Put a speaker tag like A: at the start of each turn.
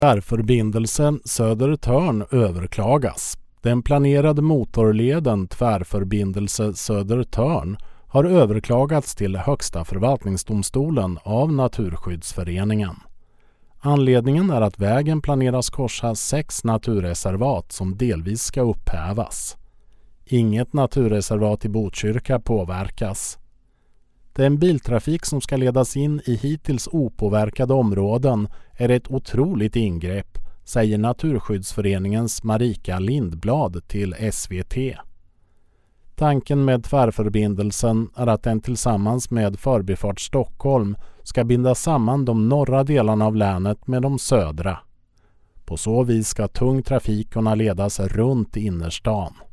A: Tvärförbindelsen Södertörn överklagas. Den planerade motorleden Tvärförbindelse Södertörn har överklagats till Högsta förvaltningsdomstolen av Naturskyddsföreningen. Anledningen är att vägen planeras korsa 6 naturreservat som delvis ska upphävas. Inget naturreservat i Botkyrka påverkas. Den biltrafik som ska ledas in i hittills opåverkade områden är ett otroligt ingrepp, säger Naturskyddsföreningens Marika Lindblad till SVT. Tanken med tvärförbindelsen är att den tillsammans med Förbifart Stockholm ska binda samman de norra delarna av länet med de södra. På så vis ska tung trafik kunna ledas runt innerstan.